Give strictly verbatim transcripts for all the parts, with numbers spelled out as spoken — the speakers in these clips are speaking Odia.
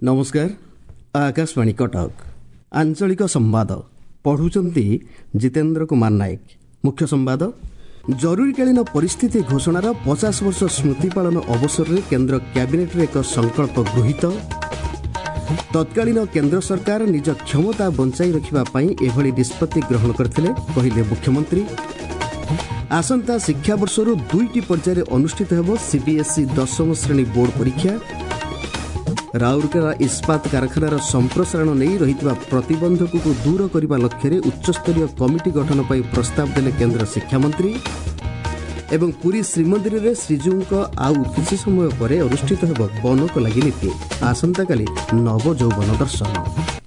नमस्कार। आकाशवाणी कटक आंचलिक संवाद पढ़ुचंती जितेन्द्र कुमार नायक। मुख्य संवाद जरूरीकालीन परिस्थिति घोषणार पचास वर्ष स्मृति पालन अवसर में केन्द्र कैबिनेट एक संकल्प गृहीत। तत्कालीन केन्द्र सरकार निज क्षमता बंचाई रखिबापई एभली निष्पत्ति ग्रहण करथिले कहिले मुख्यमंत्री। आसंता शिक्षा वर्षर दुईटी पर्यायर अनुष्ठित हेब सीबीएसई दशम श्रेणी बोर्ड परीक्षा। राउरकेला इस्पात कारखानार संप्रसारण नहीं रहितबा प्रतिबंधक को दूर करने लक्ष्य उच्चस्तरीय कमिटी गठन पर प्रस्ताव देले केन्द्र शिक्षा मंत्री। एवं पुरी श्रीमंदिर में श्रीजीव आउ किछि समय पर अनुष्ठित हेब बनक लगी नीति। आसंता काली नव यौवन दर्शन।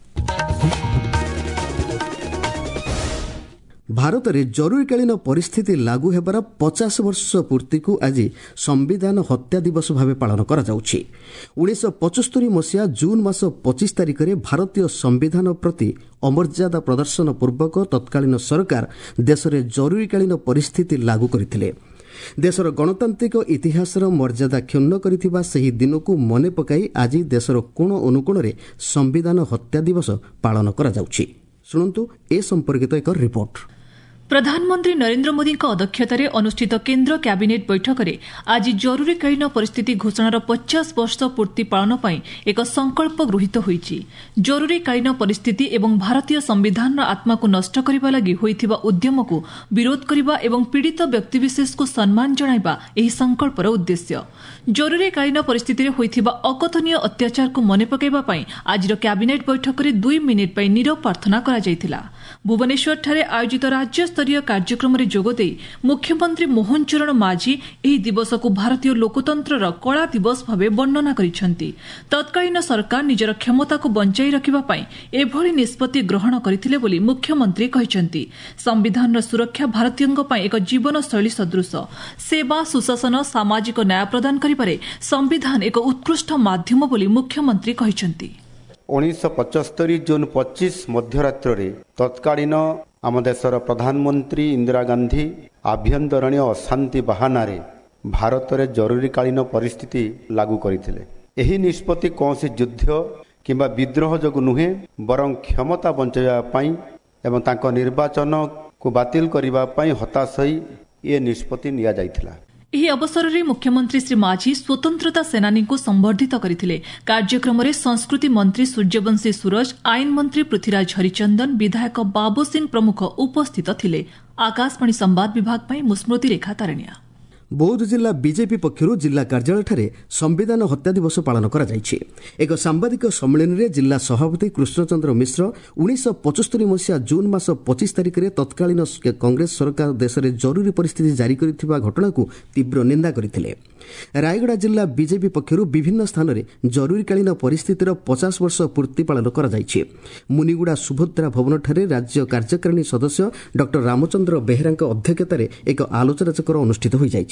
भारत में जरूरीकालीन परिस्थिति लागू हेबार पचास वर्ष पूर्ति को आज संविधान हत्या दिवस भाव पालन करा जाउछि। उन्नीस पचस्तरी मसीहा जून मास पच्चीस तारिख में भारतीय संविधान प्रति अमर्यादा प्रदर्शन पूर्वक तत्कालीन सरकार देश में जरूरीकालीन परिस्थिति लागू करथिले। देशर गणतांत्रिक इतिहासर मर्यादा क्षुण्ण करिथिबा सही दिन को मने पकाई आज देशर कोण अनुकोण में संविधान हत्या दिवस पालन करा जाउछि। सुनंतु ए संपर्कित एक रिपोर्ट। प्रधानमंत्री नरेंद्र मोदी अध्यक्षतार अनुष्ठित केन्द्र कैबिनेट बैठक में आज जरूरीकालीन परिस्थिति घोषणार पचास वर्ष पूर्ति पालन पर एक संकल्प गृहीत होईछि। जरूरीकालीन परिस्थिति एवं भारतीय संविधान आत्मा को नष्ट करने लगी होइथिबा उद्यम को विरोध करने एवं पीड़ित व्यक्तिविशेष को सम्मान जणाइबा एही संकल्पर उद्देश्य। जरूरीकालीन परिस्थिति में होइथिबा अकथनीय अत्याचार को मने पकाइबा पई आज कैबिनेट बैठक में दुई मिनिट पर नीरव प्रार्थना करा जायतिला। भुवनेश्वर ठारे आयोजित राज्य स्तरीय कार्यक्रम में जोगदे मुख्यमंत्री मोहन चरण माझी एही दिवस को भारतीय लोकतंत्र कला दिवस भाव वर्णना करिसेंति। तत्कालीन सरकार निजर क्षमता को बंचाई रखिबा पई एभली निष्पत्ति ग्रहण करथिले बोली मुख्यमंत्री कहिसेंति। संविधान सुरक्षा भारतीयଙ୍କ पई एक जीवन शैली सदृश। सेवा सुशासन सामाजिक न्याय प्रदान करिबारे संविधान एक उत्कृष्ट माध्यम बोली मुख्यमंत्री कहिसेंति। उन्नीस पचस्तरी जून पच्चीस मध्यरात्रि तत्कालीन आम देशर प्रधानमंत्री इंदिरा गांधी आभ्यंतरणीय अशांति बहानार भारत में जरूरीकालीन परिस्थिति लागू करथिले। एही निष्पत्ति कौनसी युद्ध किंबा विद्रोह जोगु नुहे बरं क्षमता बंचाइबा पई एवं तांको निर्वाचन को बातिल करिबा पई हताश होई ए निष्पत्ति निया जायथिला। ଏହି ଅବସରରେ ମୁଖ୍ୟମନ୍ତ୍ରୀ ଶ୍ରୀ ମାଝୀ ସ୍ୱତନ୍ତ୍ରତା ସେନାନୀଙ୍କୁ ସମ୍ବର୍ଦ୍ଧିତ କରିଥିଲେ। କାର୍ଯ୍ୟକ୍ରମରେ ସଂସ୍କୃତି ମନ୍ତ୍ରୀ ସୂର୍ଯ୍ୟବଂଶୀ ସୁରଜ, ଆଇନ ମନ୍ତ୍ରୀ ପୃଥ୍ୱୀରାଜ ହରିଚନ୍ଦନ, ବିଧାୟକ ବାବୁ ସିଂ ପ୍ରମୁଖ ଉପସ୍ଥିତ ଥିଲେ। ଆକାଶବାଣୀ ସମ୍ବାଦ ବିଭାଗ ପାଇଁ ମୁଁ ସ୍ମୃତି ରେଖା ତାରଣିଆ। बौद्ध जिला बीजेपी पक्षर जिला कार्यालय संविधान हत्या दिवस पालन करा जायछि। एक सांबादिक सम्मेलन में जिला सभापति कृष्णचंद्र मिश्र उन्नीस पचस्तरी मसीहा जून मास पच्चीस तारिख में तत्कालीन कांग्रेस सरकार देश में जरूरी परिस्थिति जारी करथिबा घटना को तीव्र निंदा करथिले। रायगड़ा जिला बीजेपी पक्षर विभिन्न स्थान में जरूरीकालीन परिस्थितिर पचास वर्ष पूर्ति पालन करा जायछि। मुनिगुड़ा सुभद्रा भवन ठारे राज्य कार्यकारिणी सदस्य डॉक्टर रामचंद्र बेहेरा अध्यक्षतार एक आलोचना चक्र अनुष्ठित हो जायछि।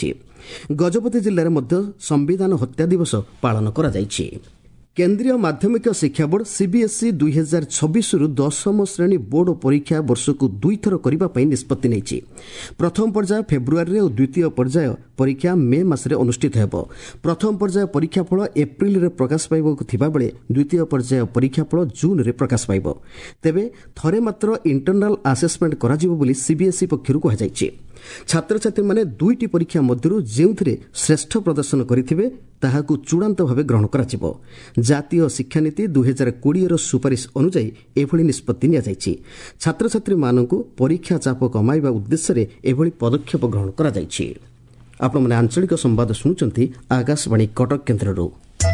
गजपति जिले में संविधान हत्या दिवस पालन करा जायछि। केन्द्रीय माध्यमिक शिक्षा बोर्ड सीबीएसई दुई हजार छब्बीस रु दशम श्रेणी बोर्ड परीक्षा वर्ष को दुई थर करने निष्पत्ति नहीं। प्रथम पर्याय फेब्रुआरी और द्वितीय पर्याय परीक्षा मे मासरे अनुष्ठित हेब। प्रथम पर्याय परीक्षाफल एप्रिल रे प्रकाश पाइबा थिबा बेले द्वितीय पर्याय परीक्षाफल जून रे प्रकाश पाइब। तेबे थरे मात्र इंटरनाल असेसमेंट करा जिवो बोली सीबीएसई पक्षरु कहा जायछि। छात्र छात्री माने दुईटी परीक्षा मध्यरु जेउथिरे श्रेष्ठ प्रदर्शन करिथिबे ताहाकु चूड़ांत भावे ग्रहण कराजिबो। जातीय शिक्षा नीति दुई हजार कोड़े रो सुपारिश अनुसार एभली निष्पत्ति निया जायछि। छात्र छात्री मानकु परीक्षा चाप कमाइबा उद्देश्य रे एभली पदक्षेप ग्रहण करा जायछि। आपण माने आंचलिक संवाद सुनुचंती आकाशवाणी कटक केन्द्ररू।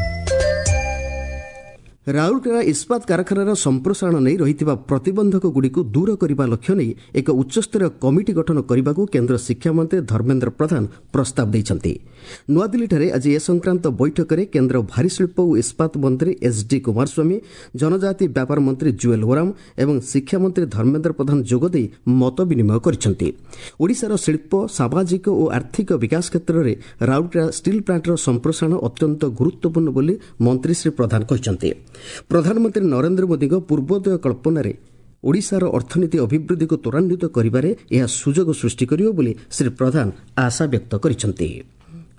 राउरकेला इस्पात कारखानार संप्रसारण नहीं रहिथिबा प्रतिबंधक गुड़िक दूर करने लक्ष्य नहीं एक उच्चस्तरीय कमिटी गठन करने को केन्द्र शिक्षा मंत्री धर्मेन्द्र प्रधान प्रस्ताव देइछन्ति। नुआदिल्ली आज ए संक्रांत बैठक में केन्द्र भारी शिल्प और इस्पात मंत्री एस डी कुमारस्वामी, जनजाति व्यापार मंत्री जुएल ओराम एवं शिक्षा मंत्री धर्मेन्द्र प्रधान जोगदे मत विनिमय करिसेंति। ओडिशार शिल्प सामाजिक और आर्थिक विकास क्षेत्र में राउरकेला स्टील प्लांटर संप्रसारण अत्यंत गुरुत्वपूर्ण बोली मंत्री श्री प्रधान कहिसेंति। प्रधानमंत्री नरेंद्र मोदी पूर्वोदय कल्पना ओडिशार अर्थनीति अभिवृद्धि को त्वरान्वित करिबारे यह सुजोग सृष्टि करियो बोली श्री प्रधान आशा व्यक्त करिसेंति।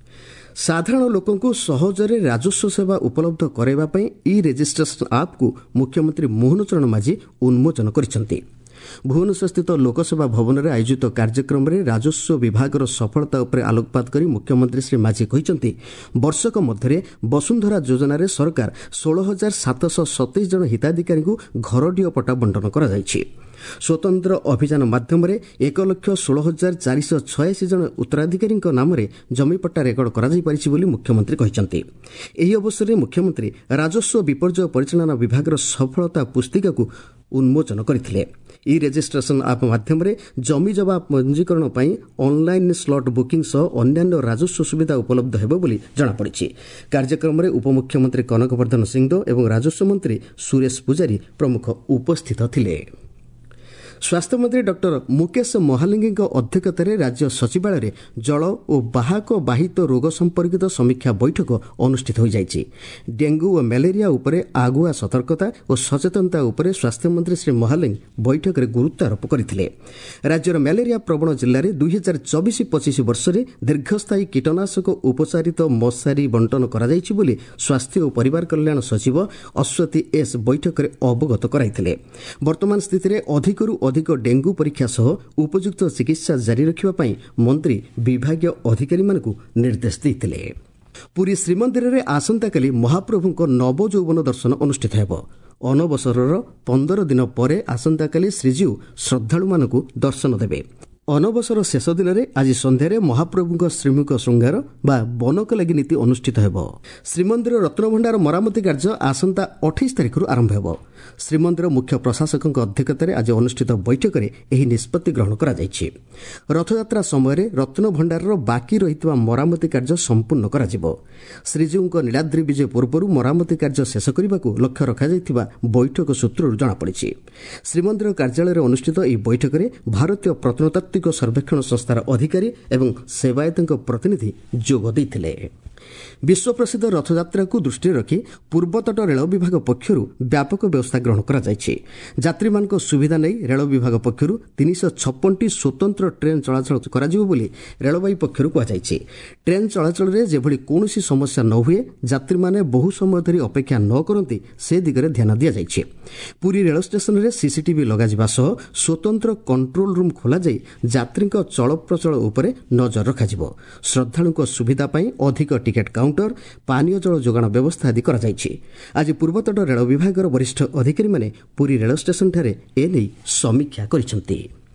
ସାଧାରଣ ଲୋକଙ୍କୁ ସହଜରେ ରାଜସ୍ୱ ସେବା ଉପଲବ୍ଧ କରାଇବା ପାଇଁ ଇ ରେଜିଷ୍ଟ୍ରେସନ ଆପ୍କୁ ମୁଖ୍ୟମନ୍ତ୍ରୀ ମୋହନ ଚରଣ ମାଝୀ ଉନ୍ମୋଚନ କରିଛନ୍ତି। ଭୁବନେଶ୍ୱରସ୍ଥିତ ଲୋକସେବା ଭବନରେ ଆୟୋଜିତ କାର୍ଯ୍ୟକ୍ରମରେ ରାଜସ୍ୱ ବିଭାଗର ସଫଳତା ଉପରେ ଆଲୋକପାତ କରି ମୁଖ୍ୟମନ୍ତ୍ରୀ ଶ୍ରୀ ମାଝୀ କହିଛନ୍ତି, ବର୍ଷକ ମଧ୍ୟରେ ବସୁନ୍ଧରା ଯୋଜନାରେ ସରକାର ଷୋହଳ ହଜାର ସାତଶହ ସତେଇଶ ଜଣ ହିତାଧିକାରୀଙ୍କୁ ଘରଡିହ ପଟ୍ଟା ବଣ୍ଟନ କରାଯାଇଛି। ସ୍ୱତନ୍ତ୍ର ଅଭିଯାନ ମାଧ୍ୟମରେ ଏକ ଲକ୍ଷ ଷୋହଳ ହଜାର ଚାରିଶହ ଛୟାଅଶୀ ଜଣ ଉତ୍ତରାଧିକାରୀଙ୍କ ନାମରେ ଜମିପଟ୍ଟା ରେକର୍ଡ କରାଯାଇପାରିଛି ବୋଲି ମୁଖ୍ୟମନ୍ତ୍ରୀ କହିଛନ୍ତି। ଏହି ଅବସରରେ ମୁଖ୍ୟମନ୍ତ୍ରୀ ରାଜସ୍ୱ ବିପର୍ଯ୍ୟୟ ପରିଚାଳନା ବିଭାଗର ସଫଳତା ପୁସ୍ତିକାକୁ ଉନ୍ମୋଚନ କରିଥିଲେ। ଇ ରେଜିଷ୍ଟ୍ରେସନ ଆପ୍ ମାଧ୍ୟମରେ ଜମିଜମା ପଞ୍ଜୀକରଣ ପାଇଁ ଅନ୍ଲାଇନ୍ ସ୍ଲଟ୍ ବୁକିଂ ସହ ଅନ୍ୟାନ୍ୟ ରାଜସ୍ୱ ସୁବିଧା ଉପଲବ୍ଧ ହେବ ବୋଲି ଜଣାପଡ଼ିଛି। କାର୍ଯ୍ୟକ୍ରମରେ ଉପମୁଖ୍ୟମନ୍ତ୍ରୀ କନକବର୍ଦ୍ଧନ ସିଂହଦେଓ ଏବଂ ରାଜସ୍ୱ ମନ୍ତ୍ରୀ ସୁରେଶ ପୂଜାରୀ ପ୍ରମୁଖ ଉପସ୍ଥିତ ଥିଲେ। ସ୍ୱାସ୍ଥ୍ୟମନ୍ତ୍ରୀ ଡକ୍ଟର ମୁକେଶ ମହାଲିଙ୍ଗଙ୍କ ଅଧ୍ୟକ୍ଷତାରେ ରାଜ୍ୟ ସଚିବାଳୟରେ ଜଳ ଓ ବାହକ ବାହିତ ରୋଗ ସମ୍ପର୍କିତ ସମୀକ୍ଷା ବୈଠକ ଅନୁଷ୍ଠିତ ହୋଇଯାଇଛି। ଡେଙ୍ଗୁ ଓ ମ୍ୟାଲେରିଆ ଉପରେ ଆଗୁଆ ସତର୍କତା ଓ ସଚେତନତା ଉପରେ ସ୍ୱାସ୍ଥ୍ୟମନ୍ତ୍ରୀ ଶ୍ରୀ ମହାଲିଙ୍ଗ ବୈଠକରେ ଗୁରୁତ୍ୱ ଆରୋପ କରିଥିଲେ। ରାଜ୍ୟର ମ୍ୟାଲେରିଆ ପ୍ରବଣ ଜିଲ୍ଲାରେ ଦୁଇ ହଜାର ଚବିଶ ପଚିଶ ବର୍ଷରେ ଦୀର୍ଘସ୍ଥାୟୀ କୀଟନାଶକ ଉପଚାରିତ ମଶାରୀ ବଣ୍ଟନ କରାଯାଇଛି ବୋଲି ସ୍ୱାସ୍ଥ୍ୟ ଓ ପରିବାର କଲ୍ୟାଣ ସଚିବ ଅଶ୍ୱତୀ ଏସ୍ ବୈଠକରେ ଅବଗତ କରାଇଥିଲେ। ବର୍ତ୍ତମାନ ସ୍ଥିତିରେ ଅଧିକରୁ ଅଧିକ ଡେଙ୍ଗୁ ପରୀକ୍ଷା ସହ ଉପଯୁକ୍ତ ଚିକିତ୍ସା ଜାରି ରଖିବା ପାଇଁ ମନ୍ତ୍ରୀ ବିଭାଗୀୟ ଅଧିକାରୀମାନଙ୍କୁ ନିର୍ଦ୍ଦେଶ ଦେଇଥିଲେ। ପୁରୀ ଶ୍ରୀମନ୍ଦିରରେ ଆସନ୍ତାକାଲି ମହାପ୍ରଭୁଙ୍କ ନବଯୌବନ ଦର୍ଶନ ଅନୁଷ୍ଠିତ ହେବ। ଅନବସରର ପନ୍ଦର ଦିନ ପରେ ଆସନ୍ତାକାଲି ଶ୍ରୀଜୀଉ ଶ୍ରଦ୍ଧାଳୁମାନଙ୍କୁ ଦର୍ଶନ ଦେବେ। ଅନବସର ଶେଷ ଦିନରେ ଆଜି ସନ୍ଧ୍ୟାରେ ମହାପ୍ରଭୁଙ୍କ ଶ୍ରୀମୁଖ ଶୃଙ୍ଗାର ବା ବନକ ଲାଗି ନୀତି ଅନୁଷ୍ଠିତ ହେବ। ଶ୍ରୀମନ୍ଦିର ରତ୍ନଭଣ୍ଡାର ମରାମତି କାର୍ଯ୍ୟ ଆସନ୍ତା ଅଠେଇଶ ତାରିଖରୁ ଆରମ୍ଭ ହେବ। ଶ୍ରୀମନ୍ଦିର ମୁଖ୍ୟ ପ୍ରଶାସକଙ୍କ ଅଧ୍ୟକ୍ଷତାରେ ଆଜି ଅନୁଷ୍ଠିତ ବୈଠକରେ ଏହି ନିଷ୍ପତ୍ତି ଗ୍ରହଣ କରାଯାଇଛି। ରଥଯାତ୍ରା ସମୟରେ ରତ୍ନଭଣ୍ଡାରର ବାକି ରହିଥିବା ମରାମତି କାର୍ଯ୍ୟ ସମ୍ପୂର୍ଣ୍ଣ କରାଯିବ। ଶ୍ରୀଜୀଉଙ୍କ ନୀଳାଦ୍ରି ବିଜେ ପୂର୍ବରୁ ମରାମତି କାର୍ଯ୍ୟ ଶେଷ କରିବାକୁ ଲକ୍ଷ୍ୟ ରଖାଯାଇଥିବା ବୈଠକ ସୂତ୍ରରୁ ଜଣାପଡ଼ିଛି। ଶ୍ରୀମନ୍ଦିର କାର୍ଯ୍ୟାଳୟରେ ଅନୁଷ୍ଠିତ ଏହି ବୈଠକରେ ଭାରତୀୟ ପ୍ରତ୍ନତାତ୍ତ୍ୱିକ ସର୍ବେକ୍ଷଣ ସଂସ୍ଥାର ଅଧିକାରୀ ଏବଂ ସେବାୟତଙ୍କ ପ୍ରତିନିଧି ଯୋଗ ଦେଇଥିଲେ। ବିଶ୍ୱପ୍ରସିଦ୍ଧ ରଥଯାତ୍ରାକୁ ଦୃଷ୍ଟିରେ ରଖି ପୂର୍ବତଟ ରେଳ ବିଭାଗ ପକ୍ଷରୁ ବ୍ୟାପକ ବ୍ୟବସ୍ଥା ଗ୍ରହଣ କରାଯାଇଛି। ଯାତ୍ରୀମାନଙ୍କ ସୁବିଧା ନେଇ ରେଳ ବିଭାଗ ପକ୍ଷରୁ ତିନିଶହ ଛପନଟି ସ୍ୱତନ୍ତ୍ର ଟ୍ରେନ୍ ଚଳାଚଳ କରାଯିବ ବୋଲି ରେଳବାଇ ପକ୍ଷରୁ କୁହାଯାଇଛି। ଟ୍ରେନ୍ ଚଳାଚଳରେ ଯେଭଳି କୌଣସି ସମସ୍ୟା ନ ହୁଏ, ଯାତ୍ରୀମାନେ ବହୁ ସମୟ ଧରି ଅପେକ୍ଷା ନ କରନ୍ତି, ସେ ଦିଗରେ ଧ୍ୟାନ ଦିଆଯାଇଛି। ପୁରୀ ରେଳ ଷ୍ଟେସନରେ ସିସିଟିଭି ଲଗାଯିବା ସହ ସ୍ୱତନ୍ତ୍ର କଣ୍ଟ୍ରୋଲ୍ ରୁମ୍ ଖୋଲାଯାଇ ଯାତ୍ରୀଙ୍କ ଚଳପ୍ରଚଳ ଉପରେ ନଜର ରଖାଯିବ। ଶ୍ରଦ୍ଧାଳୁଙ୍କ ସୁବିଧା ପାଇଁ ଅଧିକ ଟିକେଟ୍ କାଉଣ୍ଟର, ପାନୀୟ ଜଳ ଯୋଗାଣ ବ୍ୟବସ୍ଥା ଆଦି କରାଯାଇଛି। ଆଜି ପୂର୍ବତଟ ରେଳ ବିଭାଗର ବରିଷ୍ଠ ଅଧିକାରୀମାନେ ପୁରୀ ରେଳ ଷ୍ଟେସନଠାରେ ଏନେଇ ସମୀକ୍ଷା କରିଛନ୍ତି।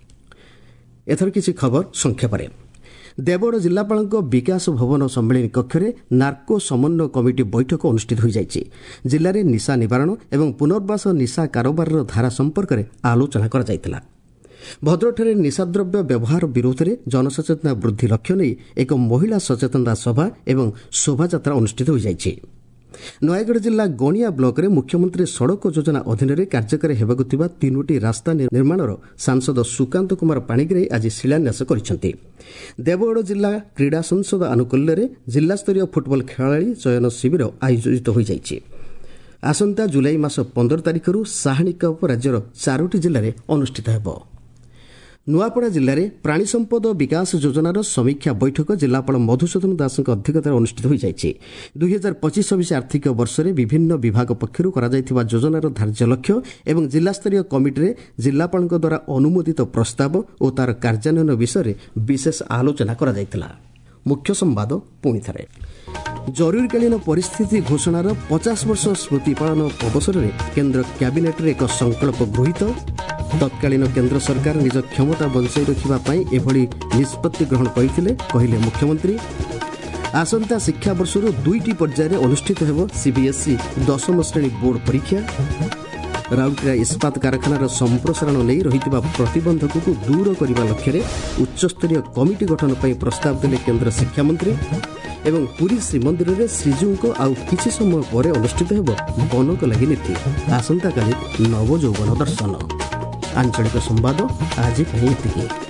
ଏଥର କିଛି ଖବର ସଂକ୍ଷେପରେ। ଦେବଗଡ଼ ଜିଲ୍ଲାପାଳଙ୍କ ବିକାଶ ଭବନ ସମ୍ମିଳନୀ କକ୍ଷରେ ନାର୍କୋ ସମନ୍ୱୟ କମିଟି ବୈଠକ ଅନୁଷ୍ଠିତ ହୋଇଯାଇଛି। ଜିଲ୍ଲାରେ ନିଶା ନିବାରଣ ଏବଂ ପୁନର୍ବାସ ନିଶା କାରବାରର ଧାରା ସମ୍ପର୍କରେ ଆଲୋଚନା କରାଯାଇଥିଲା। ଭଦ୍ରକଠାରେ ନିଶାଦ୍ରବ୍ୟ ବ୍ୟବହାର ବିରୋଧରେ ଜନସଚେତନତା ବୃଦ୍ଧି ଲକ୍ଷ୍ୟ ନେଇ ଏକ ମହିଳା ସଚେତନତା ସଭା ଏବଂ ଶୋଭାଯାତ୍ରା ଅନୁଷ୍ଠିତ ହୋଇଯାଇଛି। ନୟାଗଡ଼ ଜିଲ୍ଲା ଗଣିଆ ବ୍ଲକରେ ମୁଖ୍ୟମନ୍ତ୍ରୀ ସଡ଼କ ଯୋଜନା ଅଧୀନରେ କାର୍ଯ୍ୟକାରୀ ହେବାକୁ ଥିବା ତିନୋଟି ରାସ୍ତା ନିର୍ମାଣର ସାଂସଦ ସୁକାନ୍ତ କୁମାର ପାଣିଗ୍ରାହୀ ଆଜି ଶିଳାନ୍ୟାସ କରିଛନ୍ତି। ଦେବଗଡ଼ ଜିଲ୍ଲା କ୍ରୀଡ଼ା ସଂସଦ ଆନୁକୂଲ୍ୟରେ ଜିଲ୍ଲାସ୍ତରୀୟ ଫୁଟବଲ ଖେଳାଳି ଚୟନ ଶିବିର ଆୟୋଜିତ ହୋଇଯାଇଛି। ଆସନ୍ତା ଜୁଲାଇ ମାସ ପନ୍ଦର ତାରିଖରୁ ସାହାଣୀ କପ୍ ରାଜ୍ୟର ଚାରୋଟି ଜିଲ୍ଲାରେ ଅନୁଷ୍ଠିତ ହେବ। ନୂଆପଡ଼ା ଜିଲ୍ଲାରେ ପ୍ରାଣୀ ସମ୍ପଦ ବିକାଶ ଯୋଜନାର ସମୀକ୍ଷା ବୈଠକ ଜିଲ୍ଲାପାଳ ମଧୁସୂଦନ ଦାସଙ୍କ ଅଧ୍ୟକ୍ଷତାରେ ଅନୁଷ୍ଠିତ ହୋଇଯାଇଛି। ଦୁଇ ହଜାର ପଚିଶ ଛବିଶ ଆର୍ଥିକ ବର୍ଷରେ ବିଭିନ୍ନ ବିଭାଗ ପକ୍ଷରୁ କରାଯାଇଥିବା ଯୋଜନାର ଧାର୍ଯ୍ୟ ଲକ୍ଷ୍ୟ ଏବଂ ଜିଲ୍ଲାସ୍ତରୀୟ କମିଟିରେ ଜିଲ୍ଲାପାଳଙ୍କ ଦ୍ୱାରା ଅନୁମୋଦିତ ପ୍ରସ୍ତାବ ଓ ତାର କାର୍ଯ୍ୟାନ୍ୱୟନ ବିଷୟରେ ବିଶେଷ ଆଲୋଚନା କରାଯାଇଥିଲା। ମୁଖ୍ୟ ସମ୍ବାଦ ପୁଣିଥରେ। ଜରୁରୀକାଳୀନ ପରିସ୍ଥିତି ଘୋଷଣାର ପଚାଶ ବର୍ଷ ସ୍ମୃତି ପାଳନ ଅବସରରେ କେନ୍ଦ୍ର କ୍ୟାବିନେଟ୍ରେ ଏକ ସଂକଳ୍ପ ଗୃହୀତ। ତତ୍କାଳୀନ କେନ୍ଦ୍ର ସରକାର ନିଜ କ୍ଷମତା ବଞ୍ଚାଇ ରଖିବା ପାଇଁ ଏଭଳି ନିଷ୍ପତ୍ତି ଗ୍ରହଣ କରିଥିଲେ, କହିଲେ ମୁଖ୍ୟମନ୍ତ୍ରୀ। ଆସନ୍ତା ଶିକ୍ଷାବର୍ଷରୁ ଦୁଇଟି ପର୍ଯ୍ୟାୟରେ ଅନୁଷ୍ଠିତ ହେବ ସିବିଏସ୍ଇ ଦଶମ ଶ୍ରେଣୀ ବୋର୍ଡ ପରୀକ୍ଷା। ରାଉରକେଲା ଇସ୍ପାତ କାରଖାନାର ସମ୍ପ୍ରସାରଣ ନେଇ ରହିଥିବା ପ୍ରତିବନ୍ଧକକୁ ଦୂର କରିବା ଲକ୍ଷ୍ୟରେ ଉଚ୍ଚସ୍ତରୀୟ କମିଟି ଗଠନ ପାଇଁ ପ୍ରସ୍ତାବ ଦେଲେ କେନ୍ଦ୍ର ଶିକ୍ଷାମନ୍ତ୍ରୀ। ଏବଂ ପୁରୀ ଶ୍ରୀମନ୍ଦିରରେ ଶ୍ରୀଜୀଉଙ୍କ ଆଉ କିଛି ସମୟ ପରେ ଅନୁଷ୍ଠିତ ହେବ ବନକ ଲାଗି ନୀତି। ଆସନ୍ତାକାଲି ନବଯୌବନ ଦର୍ଶନ। ଆଞ୍ଚଳିକ ସମ୍ବାଦ ଆଜି ପାଇଁ ଏତିକି।